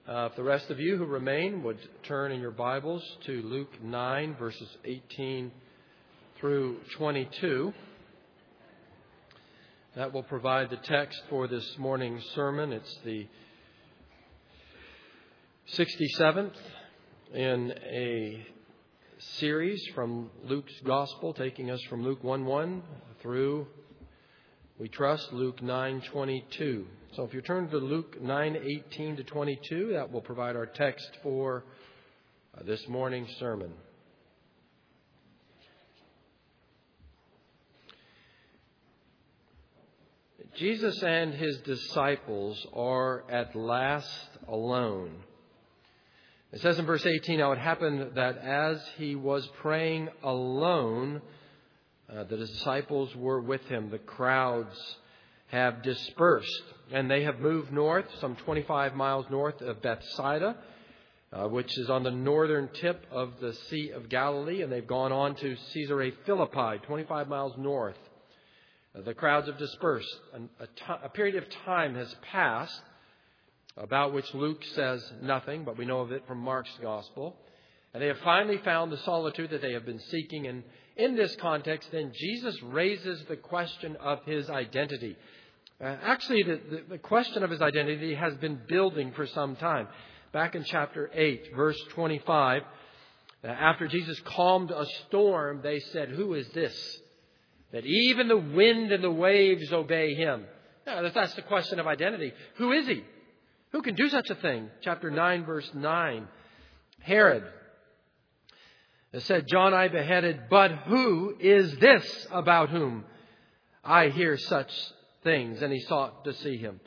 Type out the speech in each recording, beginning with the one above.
If the rest of you who remain would turn in your Bibles to Luke 9, verses 18 through 22. That will provide the text for this morning's sermon. It's the 67th in a series from Luke's Gospel, taking us from Luke 1:1 through, we trust, Luke 9:22. So if you turn to Luke 9:18 to 22, that will provide our text for this morning's sermon. Jesus and his disciples are at last alone. It says in verse 18, now it happened that as he was praying alone, the disciples were with him. The crowds have dispersed, and they have moved north, some 25 miles north of Bethsaida, which is on the northern tip of the Sea of Galilee, and they've gone on to Caesarea Philippi, 25 miles north. The crowds have dispersed. A period of time has passed, about which Luke says nothing, but we know of it from Mark's Gospel. And they have finally found the solitude that they have been seeking. And in this context, then, Jesus raises the question of his identity. Actually, the question of his identity has been building for some time. Back in chapter 8, verse 25, after Jesus calmed a storm, they said, "Who is this, that even the wind and the waves obey him?" Now, that's the question of identity. Who is he? Who can do such a thing? Chapter 9, verse 9. Herod said, "John I beheaded, but who is this about whom I hear such things?" And he sought to see him.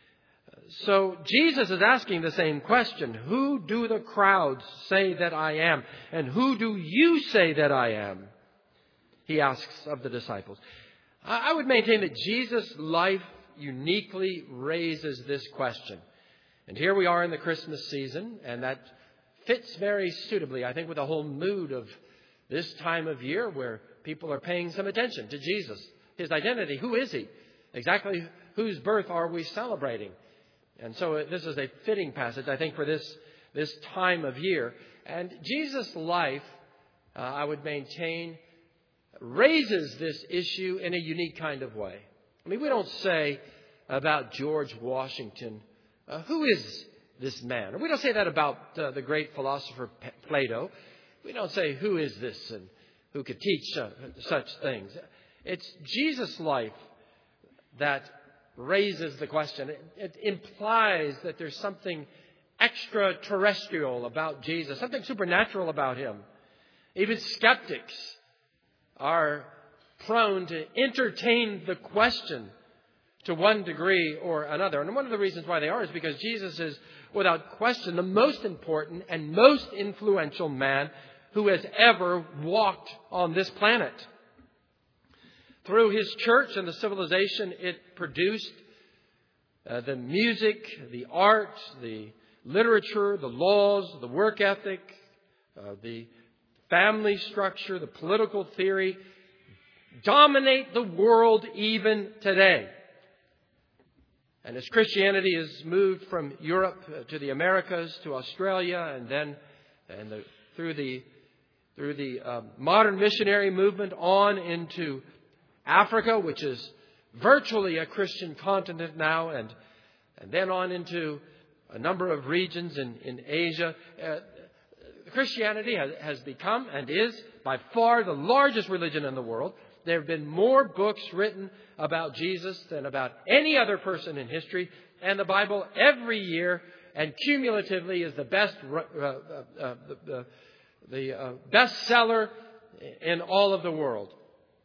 So Jesus is asking the same question. Who do the crowds say that I am? And who do you say that I am? He asks of the disciples. I would maintain that Jesus' life uniquely raises this question. And here we are in the Christmas season, and that fits very suitably, I think, with the whole mood of this time of year where people are paying some attention to Jesus, his identity. Who is he? Exactly whose birth are we celebrating? And so this is a fitting passage, I think, for this time of year. And Jesus' life, I would maintain, raises this issue in a unique kind of way. I mean, we don't say about George Washington, who is this man? Or we don't say that about the great philosopher Plato. We don't say, who is this and who could teach such things. It's Jesus' life that raises the question. It implies that there's something extraterrestrial about Jesus, something supernatural about him. Even skeptics are prone to entertain the question to one degree or another. And one of the reasons why they are is because Jesus is, without question, the most important and most influential man who has ever walked on this planet. Through his church and the civilization it produced, the music, the art, the literature, the laws, the work ethic, the family structure, the political theory, dominate the world even today. And as Christianity has moved from Europe to the Americas to Australia, and then through the modern missionary movement on into Africa, which is virtually a Christian continent now, and then on into a number of regions in Asia, Christianity has become and is by far the largest religion in the world. There have been more books written about Jesus than about any other person in history. And the Bible every year and cumulatively is the bestseller in all of the world.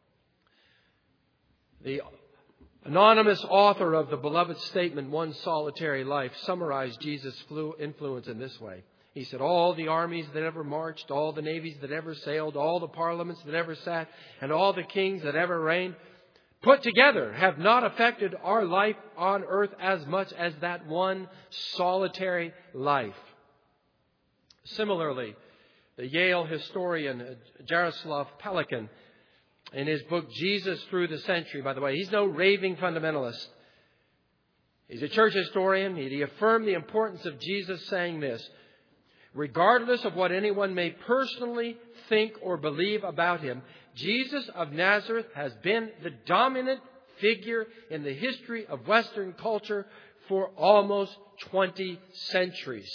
The anonymous author of the beloved statement, One Solitary Life, summarized Jesus' influence in this way. He said, all the armies that ever marched, all the navies that ever sailed, all the parliaments that ever sat, and all the kings that ever reigned, put together, have not affected our life on earth as much as that one solitary life. Similarly, the Yale historian Jaroslav Pelikan, in his book Jesus Through the Century, by the way, he's no raving fundamentalist. He's a church historian. He affirmed the importance of Jesus saying this: regardless of what anyone may personally think or believe about him, Jesus of Nazareth has been the dominant figure in the history of Western culture for almost 20 centuries.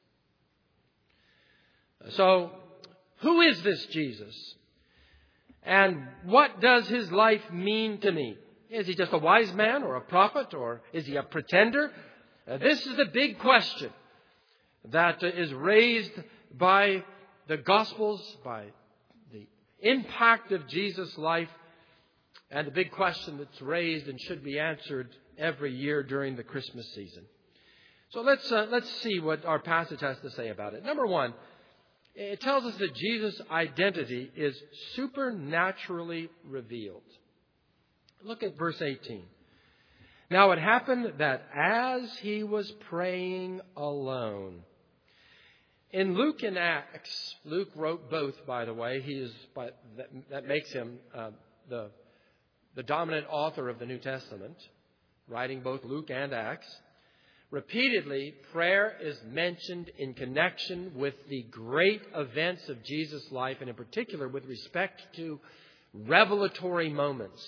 So, who is this Jesus? And what does his life mean to me? Is he just a wise man or a prophet, or is he a pretender? This is the big question that is raised by the Gospels, by the impact of Jesus' life, and the big question that's raised and should be answered every year during the Christmas season. So let's see what our passage has to say about it. Number one, it tells us that Jesus' identity is supernaturally revealed. Look at verse 18. Now it happened that as he was praying alone. In Luke and Acts, Luke wrote both, by the way. That makes him the dominant author of the New Testament, writing both Luke and Acts. Repeatedly, prayer is mentioned in connection with the great events of Jesus' life, and in particular with respect to revelatory moments.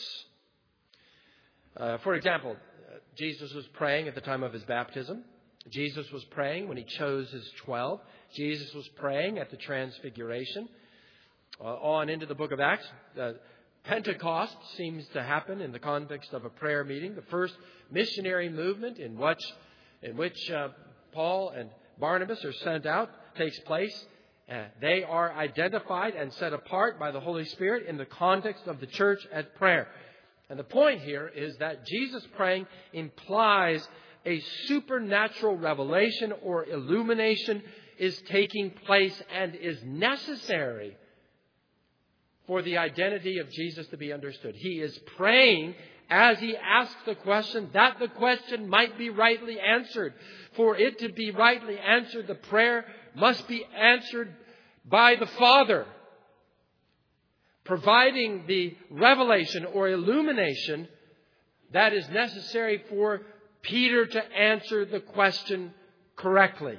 For example, Jesus was praying at the time of his baptism. Jesus was praying when he chose his 12. Jesus was praying at the Transfiguration. On into the book of Acts, Pentecost seems to happen in the context of a prayer meeting. The first missionary movement in which Paul and Barnabas are sent out takes place. They are identified and set apart by the Holy Spirit in the context of the church at prayer. And the point here is that Jesus praying implies a supernatural revelation or illumination is taking place and is necessary for the identity of Jesus to be understood. He is praying as he asks the question, that the question might be rightly answered. For it to be rightly answered, the prayer must be answered by the Father, providing the revelation or illumination that is necessary for Peter to answer the question correctly.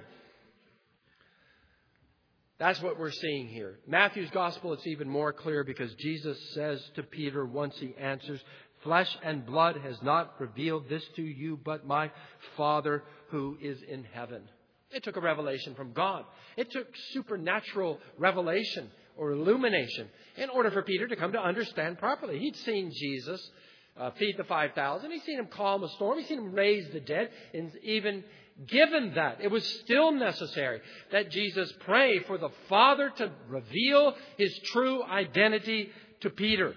That's what we're seeing here. Matthew's Gospel, it's even more clear because Jesus says to Peter once he answers, "Flesh and blood has not revealed this to you, but my Father who is in heaven." It took a revelation from God. It took supernatural revelation or illumination in order for Peter to come to understand properly. He'd seen Jesus feed the 5,000. He'd seen him calm a storm. He'd seen him raise the dead. And even given that, it was still necessary that Jesus pray for the Father to reveal his true identity to Peter.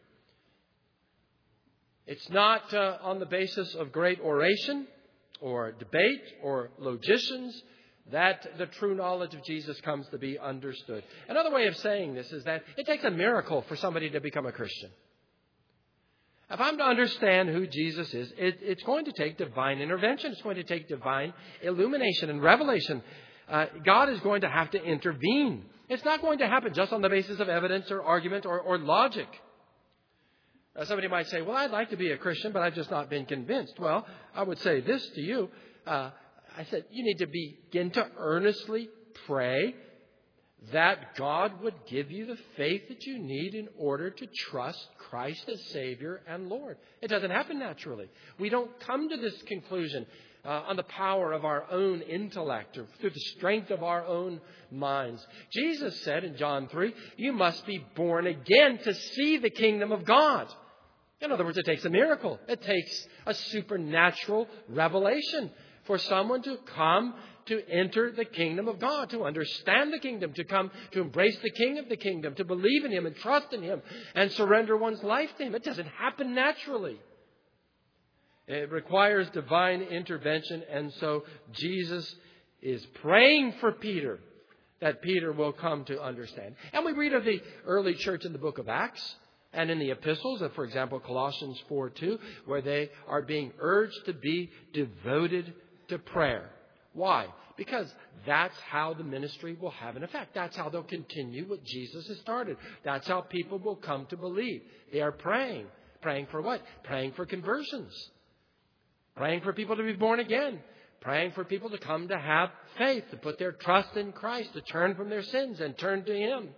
It's not on the basis of great oration or debate or logicians that the true knowledge of Jesus comes to be understood. Another way of saying this is that it takes a miracle for somebody to become a Christian. If I'm to understand who Jesus is, it's going to take divine intervention. It's going to take divine illumination and revelation. God is going to have to intervene. It's not going to happen just on the basis of evidence or argument or logic. Somebody might say, well, I'd like to be a Christian, but I've just not been convinced. Well, I would say this to you. I said, you need to begin to earnestly pray that God would give you the faith that you need in order to trust Christ as Savior and Lord. It doesn't happen naturally. We don't come to this conclusion on the power of our own intellect or through the strength of our own minds. Jesus said in John 3, you must be born again to see the kingdom of God. In other words, it takes a miracle. It takes a supernatural revelation for someone to come to enter the kingdom of God, to understand the kingdom, to come to embrace the King of the kingdom, to believe in Him and trust in Him and surrender one's life to Him. It doesn't happen naturally. It requires divine intervention, and so Jesus is praying for Peter that Peter will come to understand. And we read of the early church in the book of Acts and in the epistles of, for example, Colossians 4:2, where they are being urged to be devoted to prayer. Why? Because that's how the ministry will have an effect. That's how they'll continue what Jesus has started. That's how people will come to believe. They are praying. Praying for what? Praying for conversions. praying for people to be born again, praying for people to come to have faith, to put their trust in Christ, to turn from their sins and turn to Him.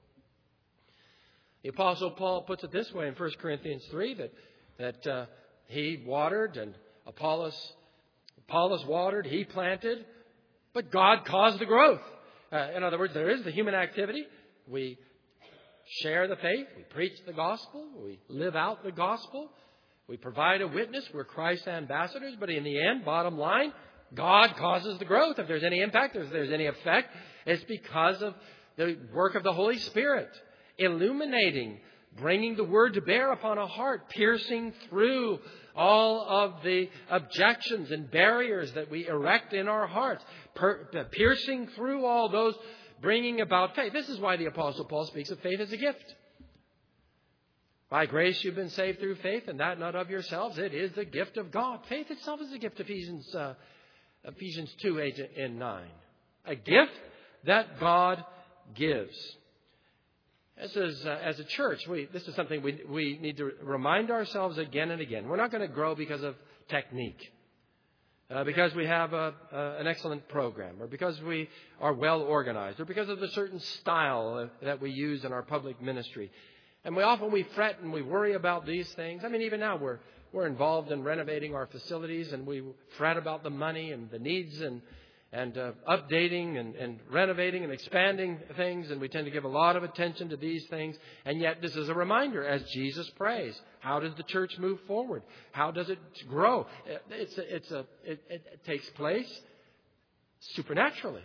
The Apostle Paul puts it this way in 1 Corinthians 3, that he watered and Apollos watered, he planted, but God caused the growth. In other words, there is the human activity. We share the faith. We preach the gospel. We live out the gospel. We provide a witness. We're Christ's ambassadors. But in the end, bottom line, God causes the growth. If there's any impact, if there's any effect, it's because of the work of the Holy Spirit, illuminating, bringing the Word to bear upon a heart, piercing through all of the objections and barriers that we erect in our hearts, piercing through all those, bringing about faith. This is why the Apostle Paul speaks of faith as a gift. By grace you've been saved through faith, and that not of yourselves. It is the gift of God. Faith itself is a gift, Ephesians 2, 8 and 9. A gift that God gives. This is, as a church, this is something we need to remind ourselves again and again. We're not going to grow because of technique, because we have an excellent program, or because we are well organized, or because of the certain style that we use in our public ministry. And we fret and we worry about these things. I mean, even now we're involved in renovating our facilities, and we fret about the money and the needs and updating and renovating and expanding things, and we tend to give a lot of attention to these things. And yet this is a reminder, as Jesus prays, how does the church move forward? How does it grow? It takes place supernaturally.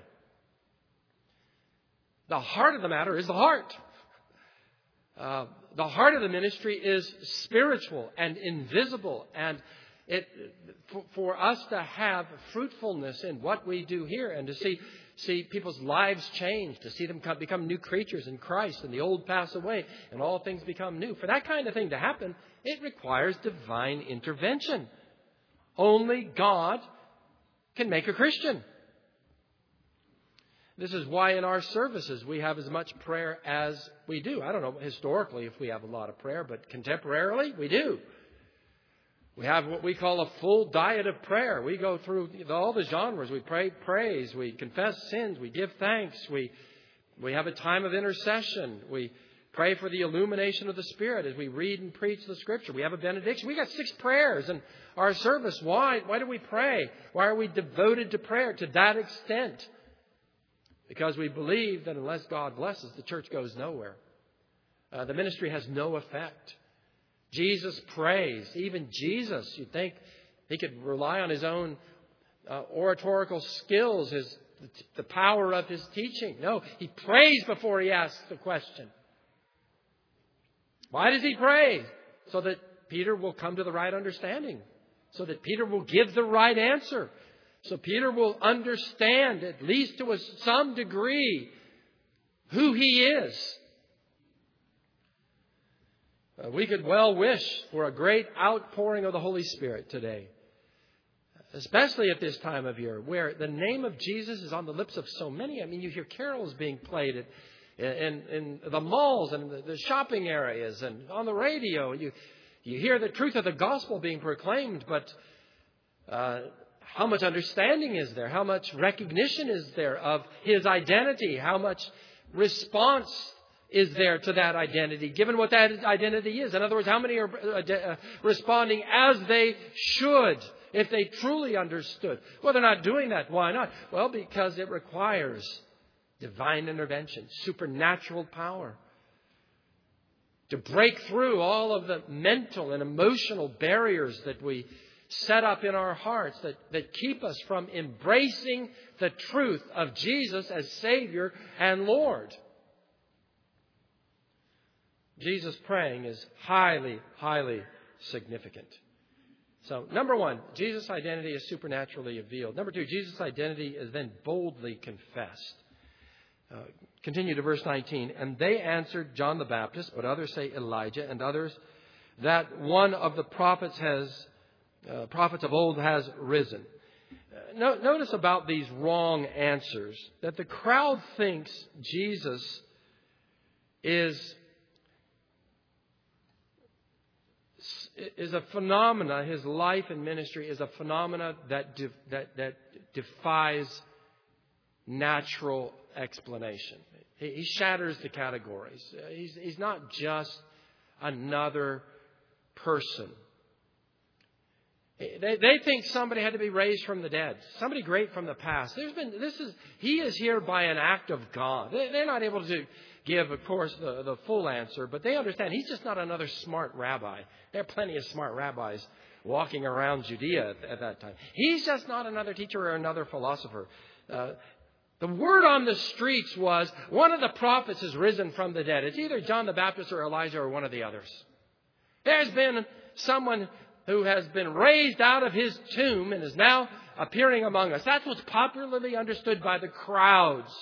The heart of the matter is the heart. The heart of the ministry is spiritual and invisible, and for us to have fruitfulness in what we do here, and to see people's lives change, to see them become new creatures in Christ, and the old pass away and all things become new. For that kind of thing to happen, it requires divine intervention. Only God can make a Christian. This is why in our services we have as much prayer as we do. I don't know historically if we have a lot of prayer, but contemporarily we do. We have what we call a full diet of prayer. We go through all the genres. We pray praise. We confess sins. We give thanks. We have a time of intercession. We pray for the illumination of the Spirit as we read and preach the Scripture. We have a benediction. We got 6 prayers in our service. Why? Why do we pray? Why are we devoted to prayer to that extent? Because we believe that unless God blesses, the church goes nowhere. The ministry has no effect. Jesus prays. Even Jesus, you'd think he could rely on his own oratorical skills, the power of his teaching. No, he prays before he asks the question. Why does he pray? So that Peter will come to the right understanding. So that Peter will give the right answer. So Peter will understand, at least to some degree, who he is. We could well wish for a great outpouring of the Holy Spirit today, especially at this time of year where the name of Jesus is on the lips of so many. I mean, you hear carols being played in the malls and the shopping areas and on the radio. You hear the truth of the gospel being proclaimed, but how much understanding is there? How much recognition is there of his identity? How much response is there to that identity, given what that identity is? In other words, how many are responding as they should if they truly understood? Well, they're not doing that. Why not? Well, because it requires divine intervention, supernatural power to break through all of the mental and emotional barriers that we set up in our hearts that keep us from embracing the truth of Jesus as Savior and Lord. Jesus praying is highly, highly significant. So, number 1, Jesus' identity is supernaturally revealed. Number 2, Jesus' identity is then boldly confessed. Continue to verse 19. And they answered John the Baptist, but others say Elijah, and others that one of the prophets of old has risen. Notice about these wrong answers that the crowd thinks Jesus is is a phenomena. His life and ministry is a phenomena that defies natural explanation. He shatters the categories. He's not just another person. They think somebody had to be raised from the dead, somebody great from the past. He is here by an act of God. They're not able to give, of course, the full answer, but they understand he's just not another smart rabbi. There are plenty of smart rabbis walking around Judea at that time. He's just not another teacher or another philosopher. The word on the streets was one of the prophets has risen from the dead. It's either John the Baptist or Elijah or one of the others. There's been someone who has been raised out of his tomb and is now appearing among us. That's what's popularly understood by the crowds.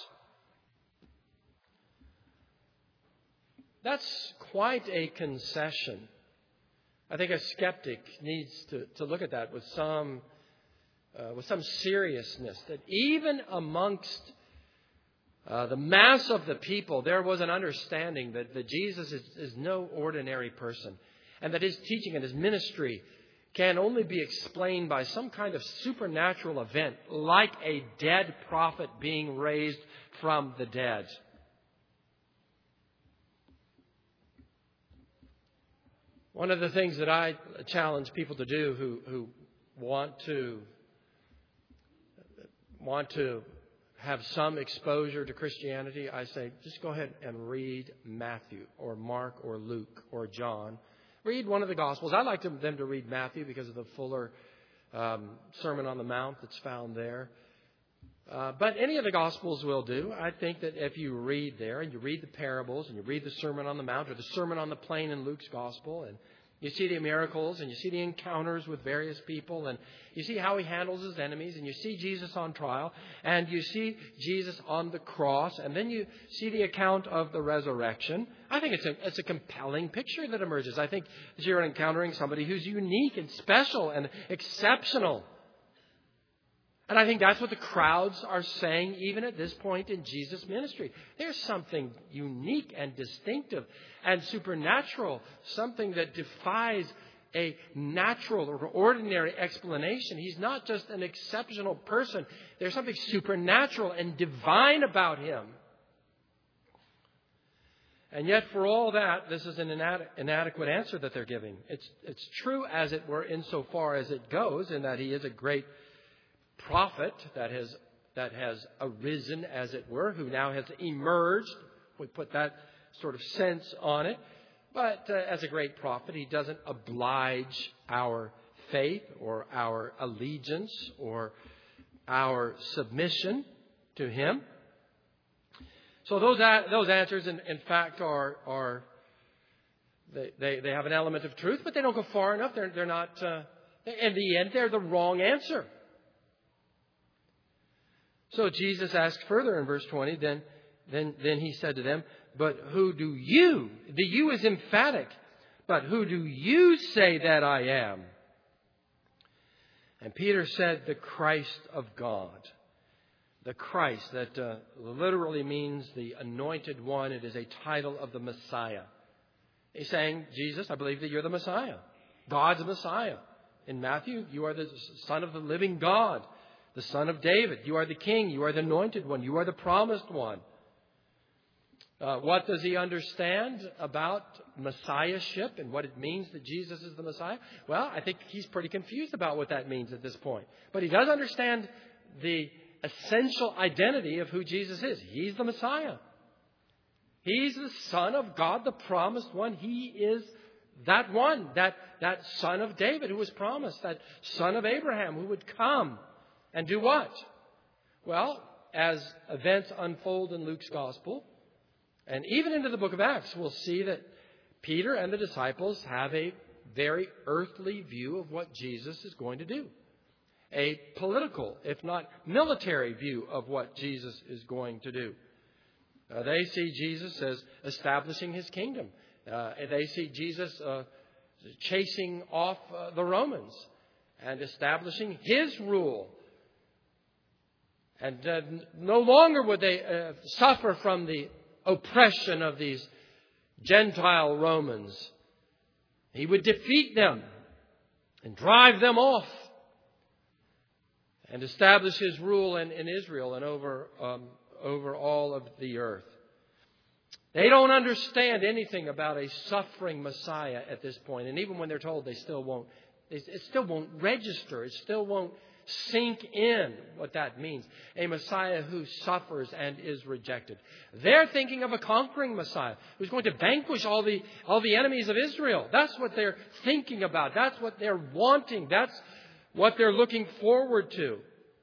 That's quite a concession. I think a skeptic needs to look at that with some seriousness. That even amongst the mass of the people, there was an understanding that Jesus is no ordinary person, and that his teaching and his ministry can only be explained by some kind of supernatural event, like a dead prophet being raised from the dead. One of the things that I challenge people to do who want to have some exposure to Christianity, I say, just go ahead and read Matthew or Mark or Luke or John. Read one of the Gospels. I like them to read Matthew because of the fuller Sermon on the Mount that's found there. But any of the Gospels will do. I think that if you read there and you read the parables and you read the Sermon on the Mount or the Sermon on the Plain in Luke's Gospel, and you see the miracles and you see the encounters with various people and you see how he handles his enemies and you see Jesus on trial and you see Jesus on the cross and then you see the account of the resurrection. I think it's a compelling picture that emerges. I think that you're encountering somebody who's unique and special and exceptional. And I think that's what the crowds are saying even at this point in Jesus' ministry. There's something unique and distinctive and supernatural, something that defies a natural or ordinary explanation. He's not just an exceptional person. There's something supernatural and divine about him. And yet for all that, this is an inadequate answer that they're giving. It's true, as it were, insofar as it goes, in that he is a great prophet that has arisen, as it were, who now has emerged. We put that sort of sense on it. But as a great prophet, he doesn't oblige our faith or our allegiance or our submission to him. So those answers, in fact, are they have an element of truth, but they don't go far enough. They're not. In the end, they're the wrong answer. So Jesus asked further in verse 20, then he said to them, but who do you, the you is emphatic, but who do you say that I am? And Peter said, the Christ of God. The Christ, that literally means the anointed one. It is a title of the Messiah. He's saying, Jesus, I believe that you're the Messiah, God's Messiah. In Matthew, you are the Son of the living God. The Son of David. You are the King. You are the anointed one. You are the promised one. What does he understand about Messiahship and what it means that Jesus is the Messiah? Well, I think he's pretty confused about what that means at this point. But he does understand the essential identity of who Jesus is. He's the Messiah. He's the Son of God, the promised one. He is that one, that Son of David who was promised, that Son of Abraham who would come. And do what? Well, as events unfold in Luke's Gospel, and even into the book of Acts, we'll see that Peter and the disciples have a very earthly view of what Jesus is going to do. A political, if not military view of what Jesus is going to do. They see Jesus as establishing his kingdom. They see Jesus chasing off the Romans and establishing his rule. And no longer would they suffer from the oppression of these Gentile Romans. He would defeat them and drive them off and establish His rule in Israel and over all of the earth. They don't understand anything about a suffering Messiah at this point. And even when they're told, it still won't register. It still won't sink in what that means. A Messiah who suffers and is rejected. They're thinking of a conquering Messiah who's going to vanquish all the enemies of Israel. That's what they're thinking about. That's what they're wanting. That's what they're looking forward to.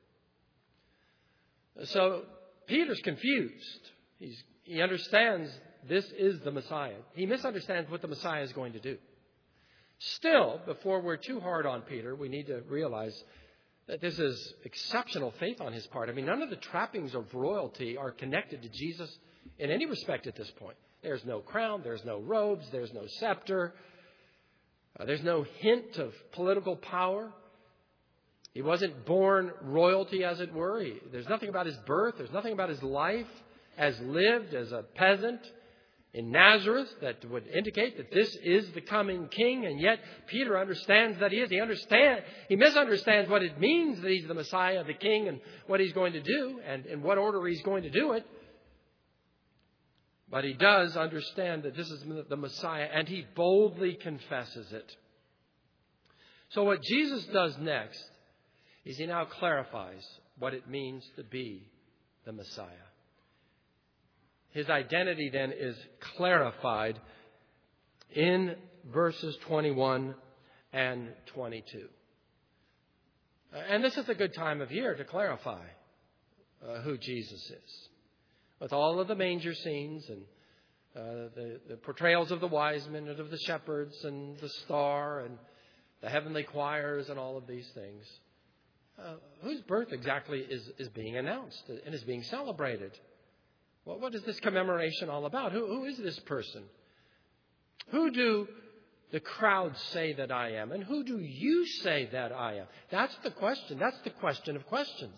So Peter's confused. He understands this is the Messiah. He misunderstands what the Messiah is going to do. Still, before we're too hard on Peter, we need to realize that this is exceptional faith on his part. I mean, none of the trappings of royalty are connected to Jesus in any respect at this point. There's no crown, there's no robes, there's no scepter, there's no hint of political power. He wasn't born royalty, as it were. There's nothing about his birth, there's nothing about his life as lived as a peasant in Nazareth that would indicate that this is the coming king. And yet Peter understands that he is. He misunderstands what it means that he's the Messiah, the king, and what he's going to do and in what order he's going to do it. But he does understand that this is the Messiah, and he boldly confesses it. So what Jesus does next is he now clarifies what it means to be the Messiah. His identity then is clarified in verses 21 and 22. And this is a good time of year to clarify who Jesus is. With all of the manger scenes and the portrayals of the wise men and of the shepherds and the star and the heavenly choirs and all of these things. Whose birth exactly is being announced and is being celebrated? Well, what is this commemoration all about? Who is this person? Who do the crowd say that I am? And who do you say that I am? That's the question. That's the question of questions.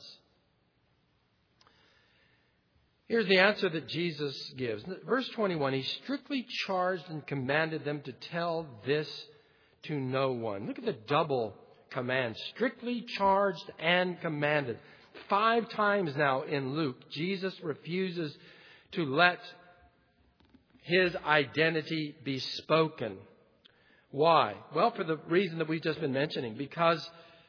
Here's the answer that Jesus gives. Verse 21, he strictly charged and commanded them to tell this to no one. Look at the double command. Strictly charged and commanded. 5 times now in Luke, Jesus refuses to let his identity be spoken. Why? Well, for the reason that we've just been mentioning. Because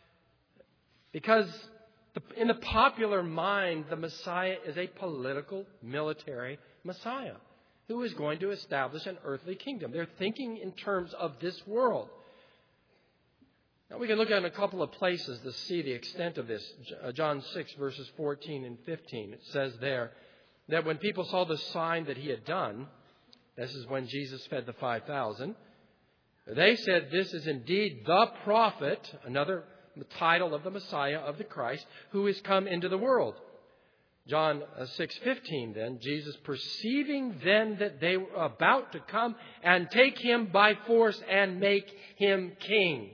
in the popular mind, the Messiah is a political, military Messiah who is going to establish an earthly kingdom. They're thinking in terms of this world. Now, we can look at a couple of places to see the extent of this. John 6, verses 14 and 15. It says there that when people saw the sign that he had done, this is when Jesus fed the 5,000, they said, this is indeed the prophet, another title of the Messiah, of the Christ, who is come into the world. John 6:15 then, Jesus perceiving then that they were about to come and take him by force and make him king.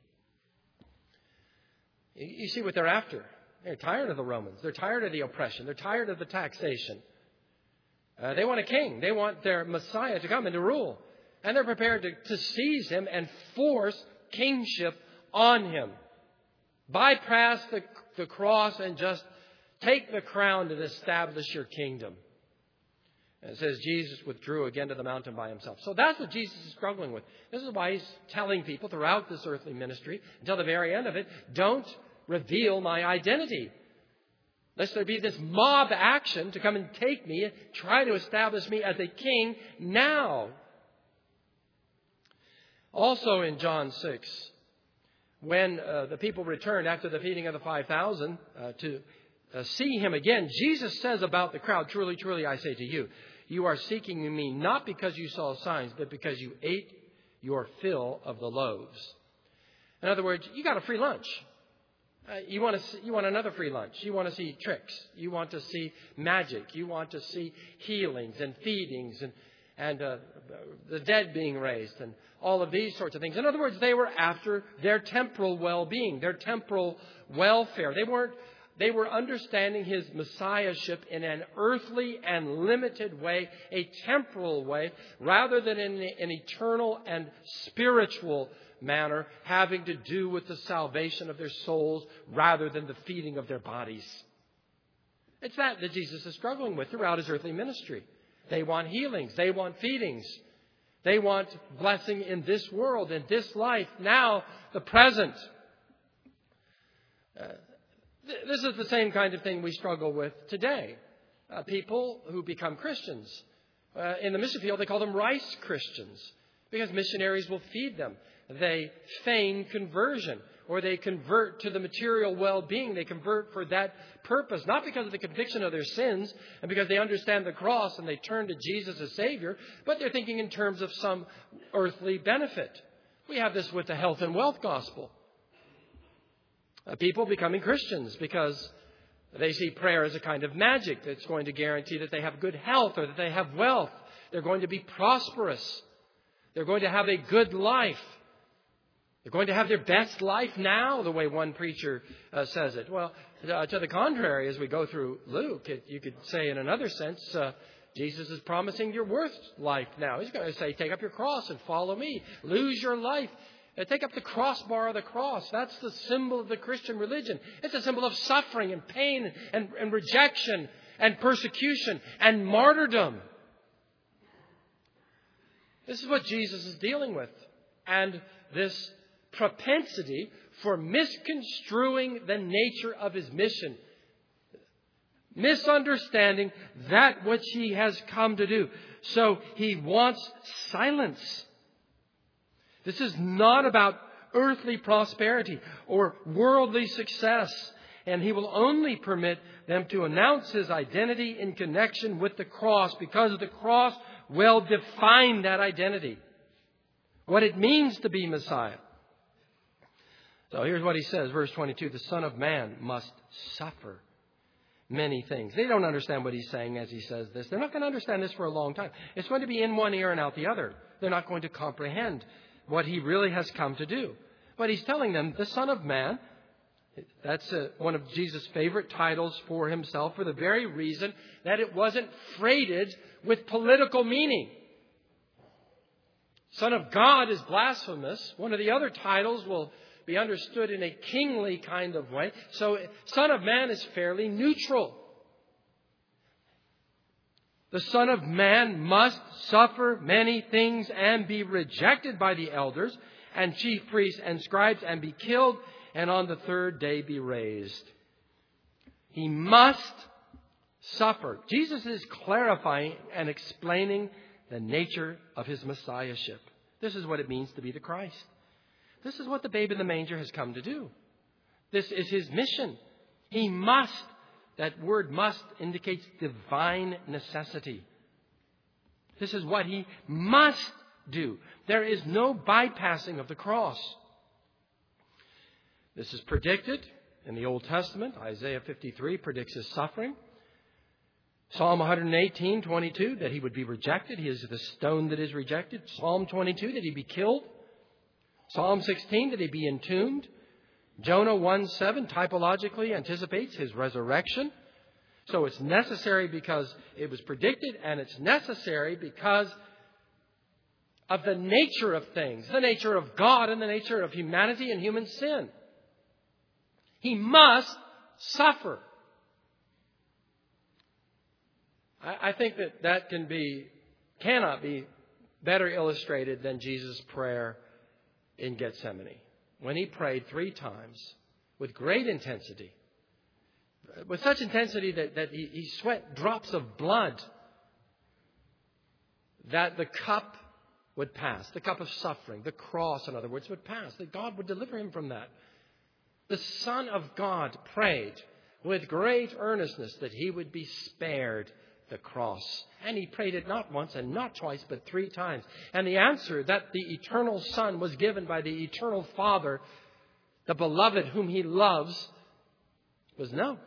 You see what they're after. They're tired of the Romans. They're tired of the oppression. They're tired of the taxation. They want a king. They want their Messiah to come and to rule. And they're prepared to seize him and force kingship on him. Bypass the cross and just take the crown and establish your kingdom. And it says Jesus withdrew again to the mountain by himself. So that's what Jesus is struggling with. This is why he's telling people throughout this earthly ministry, until the very end of it, don't reveal my identity. Lest there be this mob action to come and take me, try to establish me as a king now. Also in John 6, when the people returned after the feeding of the 5,000 to see him again, Jesus says about the crowd, truly, truly, I say to you, you are seeking me not because you saw signs, but because you ate your fill of the loaves. In other words, you got a free lunch. You want another free lunch. You want to see tricks. You want to see magic. You want to see healings and feedings and the dead being raised and all of these sorts of things. In other words, they were after their temporal well-being, their temporal welfare. They weren't They were understanding His Messiahship in an earthly and limited way, a temporal way, rather than in an eternal and spiritual manner, having to do with the salvation of their souls rather than the feeding of their bodies. It's that Jesus is struggling with throughout His earthly ministry. They want healings. They want feedings. They want blessing in this world, in this life, now, the present. This is the same kind of thing we struggle with today. People who become Christians. In the mission field, they call them rice Christians because missionaries will feed them. They feign conversion, or they convert to the material well-being. They convert for that purpose, not because of the conviction of their sins and because they understand the cross and they turn to Jesus as Savior, but they're thinking in terms of some earthly benefit. We have this with the health and wealth gospel. People becoming Christians because they see prayer as a kind of magic that's going to guarantee that they have good health or that they have wealth. They're going to be prosperous. They're going to have a good life. They're going to have their best life now, the way one preacher says it. Well, to the contrary, as we go through Luke, you could say in another sense, Jesus is promising your worst life now. He's going to say, take up your cross and follow me. Lose your life. Take up the crossbar of the cross. That's the symbol of the Christian religion. It's a symbol of suffering and pain and rejection and persecution and martyrdom. This is what Jesus is dealing with. And this propensity for misconstruing the nature of His mission. Misunderstanding that which He has come to do. So He wants silence. This is not about earthly prosperity or worldly success. And He will only permit them to announce His identity in connection with the cross, because the cross will define that identity. What it means to be Messiah. So here's what He says, verse 22. The Son of Man must suffer many things. They don't understand what He's saying as He says this. They're not going to understand this for a long time. It's going to be in one ear and out the other. They're not going to comprehend what He really has come to do. But He's telling them, the Son of Man, that's one of Jesus' favorite titles for Himself, for the very reason that it wasn't freighted with political meaning. Son of God is blasphemous. One of the other titles will be understood in a kingly kind of way. So Son of Man is fairly neutral. The Son of Man must suffer many things and be rejected by the elders and chief priests and scribes and be killed, and on the third day be raised. He must suffer. Jesus is clarifying and explaining the nature of His Messiahship. This is what it means to be the Christ. This is what the babe in the manger has come to do. This is His mission. He must. That word must indicates divine necessity. This is what He must do. There is no bypassing of the cross. This is predicted in the Old Testament. Isaiah 53 predicts His suffering. Psalm 118:22, that He would be rejected. He is the stone that is rejected. Psalm 22, that He be killed. Psalm 16, that He be entombed. Jonah 1:7 typologically anticipates His resurrection. So it's necessary because it was predicted, and it's necessary because of the nature of things, the nature of God and the nature of humanity and human sin. He must suffer. I think that cannot be better illustrated than Jesus' prayer in Gethsemane, when He prayed 3 times with great intensity, with such intensity that he sweat drops of blood, that the cup would pass, the cup of suffering, the cross, in other words, would pass, that God would deliver Him from that. The Son of God prayed with great earnestness that He would be spared the cross. And He prayed it not once and not twice, but 3 times. And the answer that the eternal Son was given by the eternal Father, the beloved whom He loves, was no.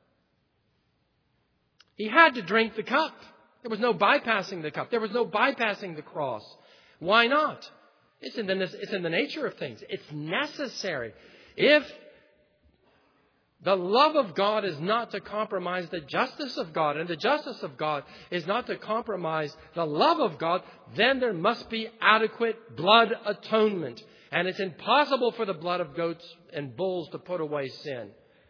He had to drink the cup. There was no bypassing the cup. There was no bypassing the cross. Why not? It's in the nature of things. It's necessary. If The love of God is not to compromise the justice of God, and the justice of God is not to compromise the love of God. Then there must be adequate blood atonement. And it's impossible for the blood of goats and bulls to put away sin.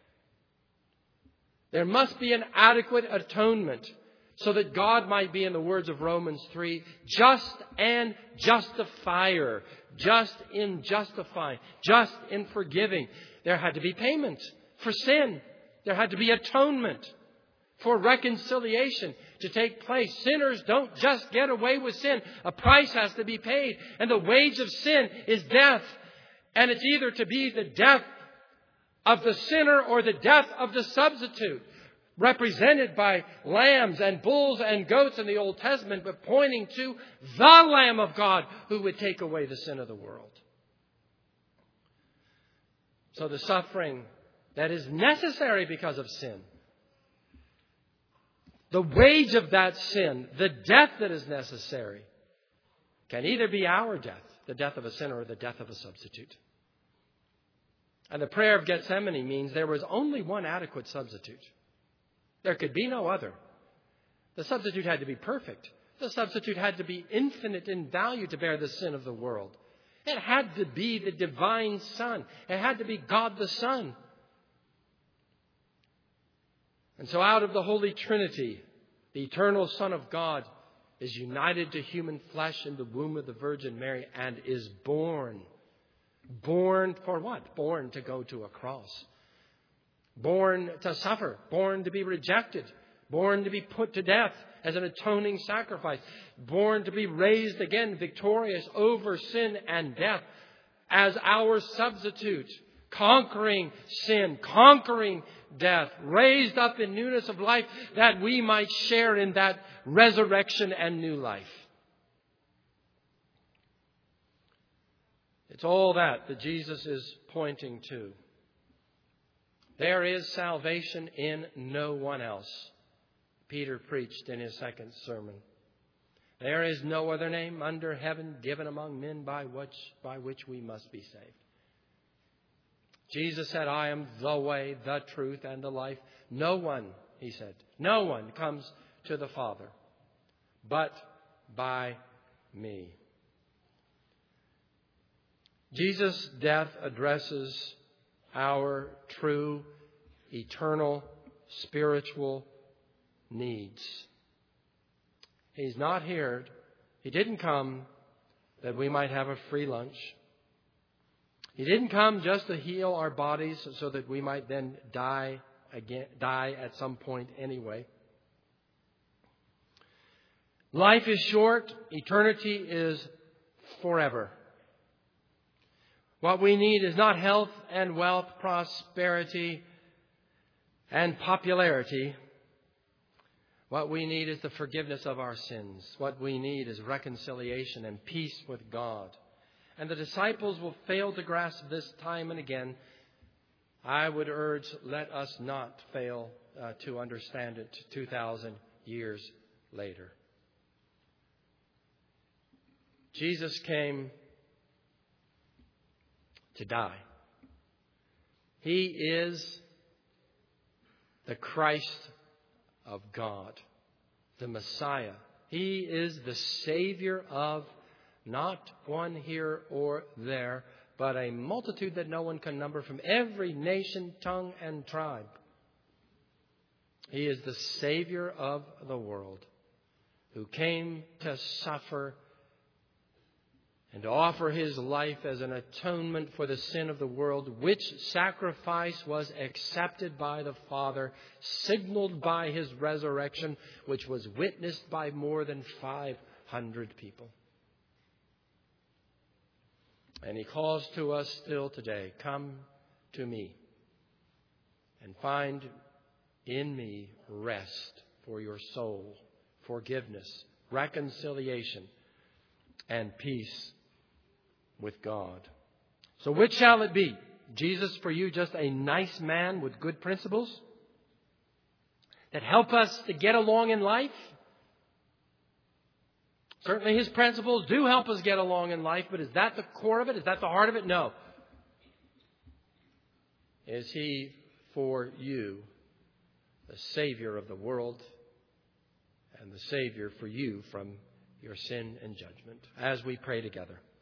There must be an adequate atonement so that God might be, in the words of Romans 3, just and justifier. Just in justifying, just in forgiving. There had to be payment for sin. There had to be atonement for reconciliation to take place. Sinners don't just get away with sin. A price has to be paid. And the wage of sin is death. And it's either to be the death of the sinner or the death of the substitute, represented by lambs and bulls and goats in the Old Testament, but pointing to the Lamb of God who would take away the sin of the world. So the suffering that is necessary because of sin, the wage of that sin, the death that is necessary, can either be our death, the death of a sinner, or the death of a substitute. And the prayer of Gethsemane means there was only one adequate substitute. There could be no other. The substitute had to be perfect. The substitute had to be infinite in value to bear the sin of the world. It had to be the divine Son. It had to be God the Son. And so out of the Holy Trinity, the eternal Son of God is united to human flesh in the womb of the Virgin Mary and is born. Born for what? Born to go to a cross. Born to suffer. Born to be rejected. Born to be put to death as an atoning sacrifice. Born to be raised again victorious over sin and death as our substitute. Conquering sin, conquering death, raised up in newness of life that we might share in that resurrection and new life. It's all that Jesus is pointing to. There is salvation in no one else, Peter preached in his second sermon. There is no other name under heaven given among men by which we must be saved. Jesus said, I am the way, the truth, and the life. No one, he said, no one comes to the Father but by me. Jesus' death addresses our true, eternal, spiritual needs. He's not here. He didn't come that we might have a free lunch. He didn't come just to heal our bodies so that we might then die at some point anyway. Life is short. Eternity is forever. What we need is not health and wealth, prosperity and popularity. What we need is the forgiveness of our sins. What we need is reconciliation and peace with God. And the disciples will fail to grasp this time and again. I would urge, let us not fail to understand it 2,000 years later. Jesus came to die. He is the Christ of God, the Messiah. He is the Savior of not one here or there, but a multitude that no one can number from every nation, tongue, and tribe. He is the Savior of the world who came to suffer and to offer his life as an atonement for the sin of the world, which sacrifice was accepted by the Father, signaled by his resurrection, which was witnessed by more than 500 people. And he calls to us still today, come to me and find in me rest for your soul, forgiveness, reconciliation, and peace with God. So which shall it be? Jesus for you just a nice man with good principles that help us to get along in life? Certainly his principles do help us get along in life, but is that the core of it? Is that the heart of it? No. Is he for you, the Savior of the world, and the Savior for you from your sin and judgment. As we pray together.